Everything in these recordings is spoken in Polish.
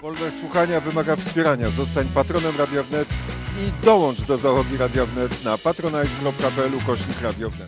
Wolność słuchania wymaga wspierania. Zostań patronem Radia Wnet i dołącz do załogi Radia Wnet na patronite.pl/Radio Wnet.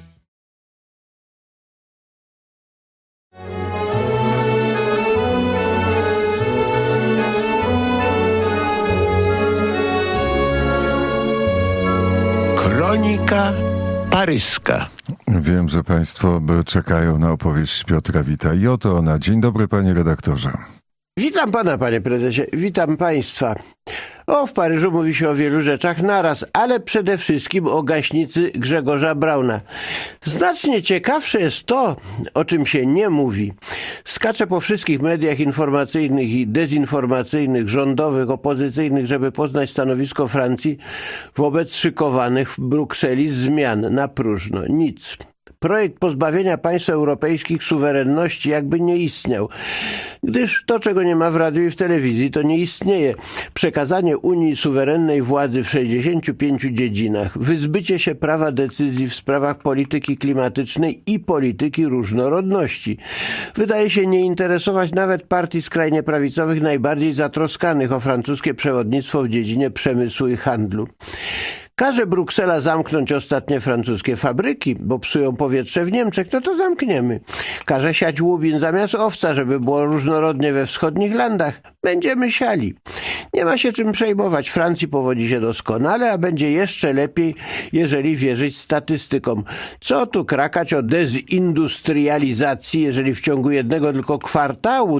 Kronika paryska. Wiem, że Państwo czekają na opowieść Piotra Wita i oto ona. Dzień dobry, panie redaktorze. Witam pana, panie prezesie, witam państwa. W Paryżu mówi się o wielu rzeczach naraz, ale przede wszystkim o gaśnicy Grzegorza Brauna. Znacznie ciekawsze jest to, o czym się nie mówi. Skacze po wszystkich mediach informacyjnych i dezinformacyjnych, rządowych, opozycyjnych, żeby poznać stanowisko Francji wobec szykowanych w Brukseli zmian na próżno. Nic. Projekt pozbawienia państw europejskich suwerenności jakby nie istniał, gdyż to, czego nie ma w radiu i w telewizji, to nie istnieje. Przekazanie Unii suwerennej władzy w 65 dziedzinach, wyzbycie się prawa decyzji w sprawach polityki klimatycznej i polityki różnorodności. Wydaje się nie interesować nawet partii skrajnie prawicowych najbardziej zatroskanych o francuskie przewodnictwo w dziedzinie przemysłu i handlu. Każe Bruksela zamknąć ostatnie francuskie fabryki, bo psują powietrze w Niemczech, no to zamkniemy. Każe siać łubin zamiast owca, żeby było różnorodnie we wschodnich landach. Będziemy siali. Nie ma się czym przejmować. Francji powodzi się doskonale, a będzie jeszcze lepiej, jeżeli wierzyć statystykom. Co tu krakać o dezindustrializacji, jeżeli w ciągu jednego tylko kwartału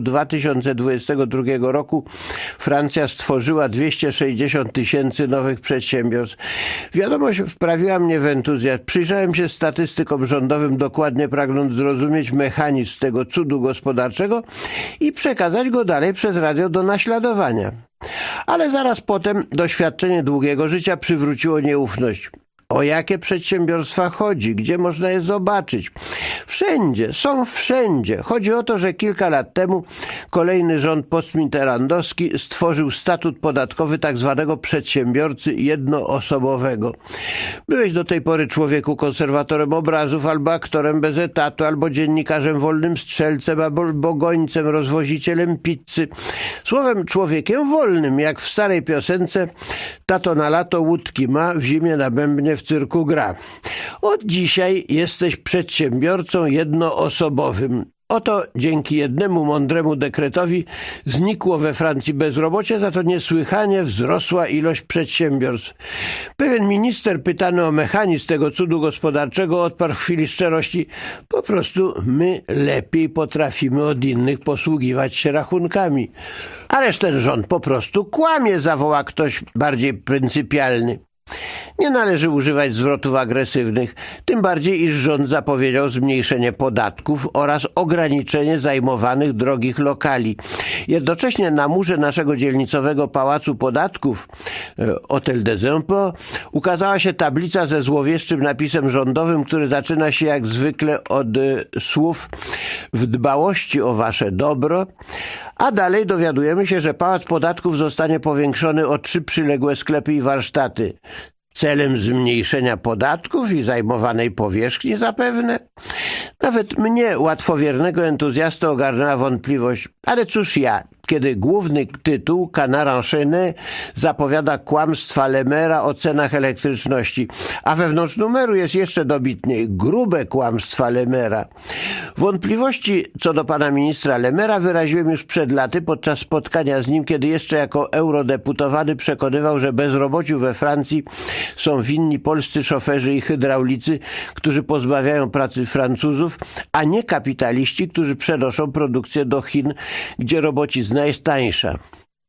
2022 roku Francja stworzyła 260 000 nowych przedsiębiorstw. Wiadomość wprawiła mnie w entuzjazm. Przyjrzałem się statystykom rządowym, dokładnie pragnąc zrozumieć mechanizm tego cudu gospodarczego i przekazać go dalej przez radio do naśladowania. Ale zaraz potem doświadczenie długiego życia przywróciło nieufność. O jakie przedsiębiorstwa chodzi? Gdzie można je zobaczyć? Wszędzie, są wszędzie. Chodzi o to, że kilka lat temu kolejny rząd postmitterrandowski stworzył statut podatkowy tak zwanego przedsiębiorcy jednoosobowego. Byłeś do tej pory człowieku konserwatorem obrazów, albo aktorem bez etatu, albo dziennikarzem wolnym strzelcem, albo gońcem, rozwozicielem pizzy. Słowem człowiekiem wolnym, jak w starej piosence tato na lato łódki ma, w zimie na bębnie w cyrku gra. Od dzisiaj jesteś przedsiębiorcą jednoosobowym. Oto dzięki jednemu mądremu dekretowi znikło we Francji bezrobocie, za to niesłychanie wzrosła ilość przedsiębiorstw. Pewien minister pytany o mechanizm tego cudu gospodarczego odparł w chwili szczerości: po prostu my lepiej potrafimy od innych posługiwać się rachunkami. Ależ ten rząd po prostu kłamie, zawoła ktoś bardziej pryncypialny. Nie należy używać zwrotów agresywnych, tym bardziej iż rząd zapowiedział zmniejszenie podatków oraz ograniczenie zajmowanych drogich lokali. Jednocześnie na murze naszego dzielnicowego Pałacu Podatków, Hôtel des Impôts, ukazała się tablica ze złowieszczym napisem rządowym, który zaczyna się jak zwykle od słów: w dbałości o wasze dobro, a dalej dowiadujemy się, że Pałac Podatków zostanie powiększony o 3 przyległe sklepy i warsztaty. Celem zmniejszenia podatków i zajmowanej powierzchni zapewne? Nawet mnie, łatwowiernego entuzjastę, ogarnęła wątpliwość. Ale cóż ja, kiedy główny tytuł Canard Enchaîné zapowiada kłamstwa Lemera o cenach elektryczności, a wewnątrz numeru jest jeszcze dobitniej grube kłamstwa Lemera. Wątpliwości co do pana ministra Lemera wyraziłem już przed laty podczas spotkania z nim, kiedy jeszcze jako eurodeputowany przekonywał, że bezrobociu we Francji są winni polscy szoferzy i hydraulicy, którzy pozbawiają pracy Francuzów, a nie kapitaliści, którzy przenoszą produkcję do Chin, gdzie robocizna jest tańsza.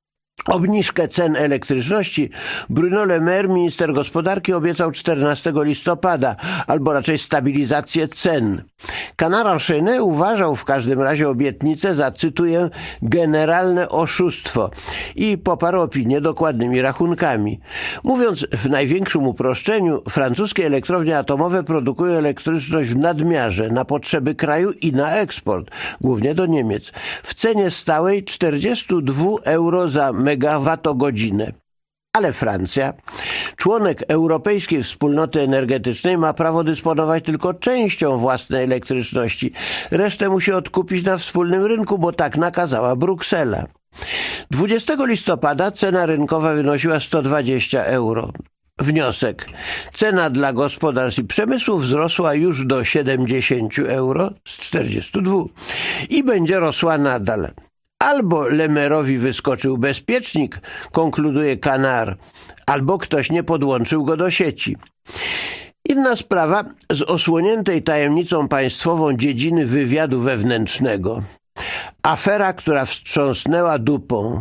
Obniżkę cen elektryczności Bruno Le Maire, minister gospodarki, obiecał 14 listopada, albo raczej stabilizację cen. Canard Enchaîné uważał w każdym razie obietnicę za, cytuję, generalne oszustwo i poparł opinię dokładnymi rachunkami. Mówiąc w największym uproszczeniu, francuskie elektrownie atomowe produkują elektryczność w nadmiarze na potrzeby kraju i na eksport, głównie do Niemiec, w cenie stałej 42 euro za megawattogodzinę. Ale Francja, członek Europejskiej Wspólnoty Energetycznej, ma prawo dysponować tylko częścią własnej elektryczności. Resztę musi odkupić na wspólnym rynku, bo tak nakazała Bruksela. 20 listopada cena rynkowa wynosiła 120 euro. Wniosek. Cena dla gospodarstw i przemysłu wzrosła już do 70 euro z 42 i będzie rosła nadal. Albo Lemerowi wyskoczył bezpiecznik, konkluduje Kanar, albo ktoś nie podłączył go do sieci. Inna sprawa z osłoniętej tajemnicą państwową dziedziny wywiadu wewnętrznego. Afera, która wstrząsnęła dupą.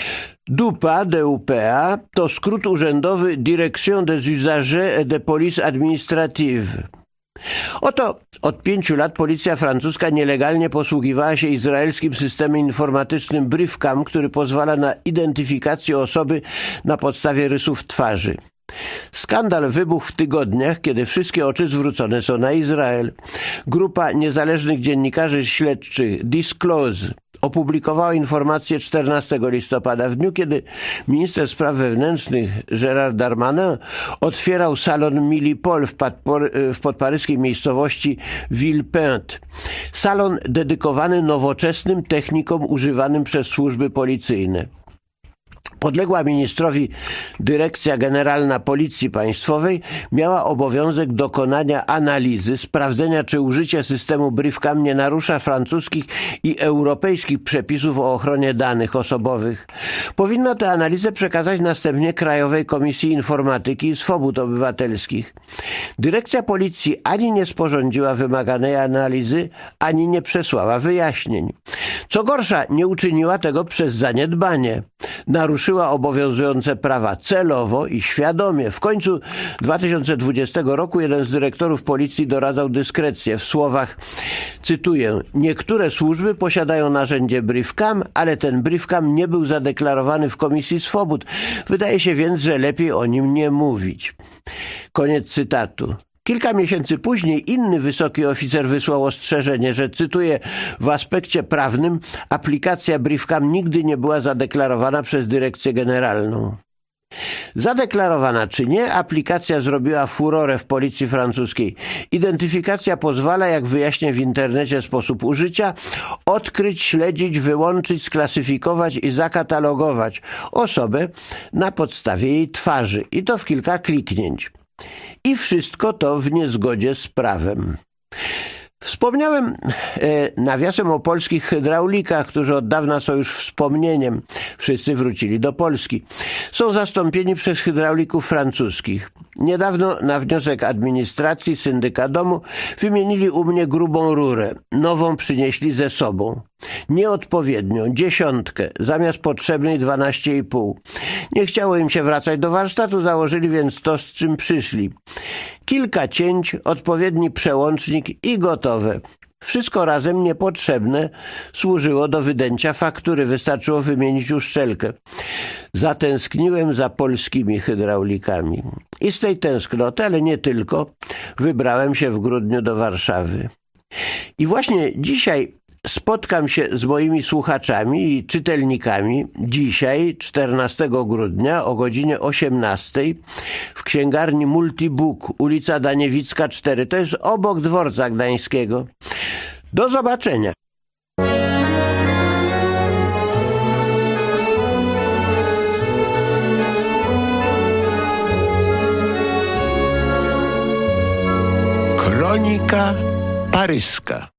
DUPA, DUPA, to skrót urzędowy Direction des Usagers et de Police Administrative. Oto od 5 lat policja francuska nielegalnie posługiwała się izraelskim systemem informatycznym BriefCam, który pozwala na identyfikację osoby na podstawie rysów twarzy. Skandal wybuchł w tygodniach, kiedy wszystkie oczy zwrócone są na Izrael. Grupa niezależnych dziennikarzy śledczych Disclose opublikowała informację 14 listopada, w dniu, kiedy minister spraw wewnętrznych Gérald Darmanin otwierał salon Milipol w podparyskiej miejscowości Villepinte. Salon dedykowany nowoczesnym technikom używanym przez służby policyjne. Podległa ministrowi Dyrekcja Generalna Policji Państwowej miała obowiązek dokonania analizy, sprawdzenia, czy użycie systemu BriefCam nie narusza francuskich i europejskich przepisów o ochronie danych osobowych. Powinno tę analizę przekazać następnie Krajowej Komisji Informatyki i Swobód Obywatelskich. Dyrekcja Policji ani nie sporządziła wymaganej analizy, ani nie przesłała wyjaśnień. Co gorsza, nie uczyniła tego przez zaniedbanie. Naruszyła obowiązujące prawa celowo i świadomie. W końcu 2020 roku jeden z dyrektorów policji doradzał dyskrecję w słowach, cytuję, niektóre służby posiadają narzędzie BriefCam, ale ten BriefCam nie był zadeklarowany w Komisji Swobód. Wydaje się więc, że lepiej o nim nie mówić. Koniec cytatu. Kilka miesięcy później inny wysoki oficer wysłał ostrzeżenie, że, cytuję, w aspekcie prawnym aplikacja BriefCam nigdy nie była zadeklarowana przez Dyrekcję Generalną. Zadeklarowana czy nie, aplikacja zrobiła furorę w policji francuskiej. Identyfikacja pozwala, jak wyjaśnię w internecie sposób użycia, odkryć, śledzić, wyłączyć, sklasyfikować i zakatalogować osobę na podstawie jej twarzy. I to w kilka kliknięć. I wszystko to w niezgodzie z prawem. Wspomniałem nawiasem o polskich hydraulikach, którzy od dawna są już wspomnieniem. Wszyscy wrócili do Polski. Są zastąpieni przez hydraulików francuskich. Niedawno na wniosek administracji syndyka domu wymienili u mnie grubą rurę. Nową przynieśli ze sobą. Nieodpowiednią, 10, zamiast potrzebnej 12,5. Nie chciało im się wracać do warsztatu, założyli więc to, z czym przyszli. Kilka cięć, odpowiedni przełącznik i gotowe. Wszystko razem niepotrzebne, służyło do wydęcia faktury, wystarczyło wymienić uszczelkę. Zatęskniłem za polskimi hydraulikami. I z tej tęsknoty, ale nie tylko, wybrałem się w grudniu do Warszawy. I właśnie dzisiaj spotkam się z moimi słuchaczami i czytelnikami dzisiaj, 14 grudnia o godzinie 18 w księgarni Multibook, ulica Daniewicka 4. To jest obok dworca gdańskiego. Do zobaczenia. Kronika paryska.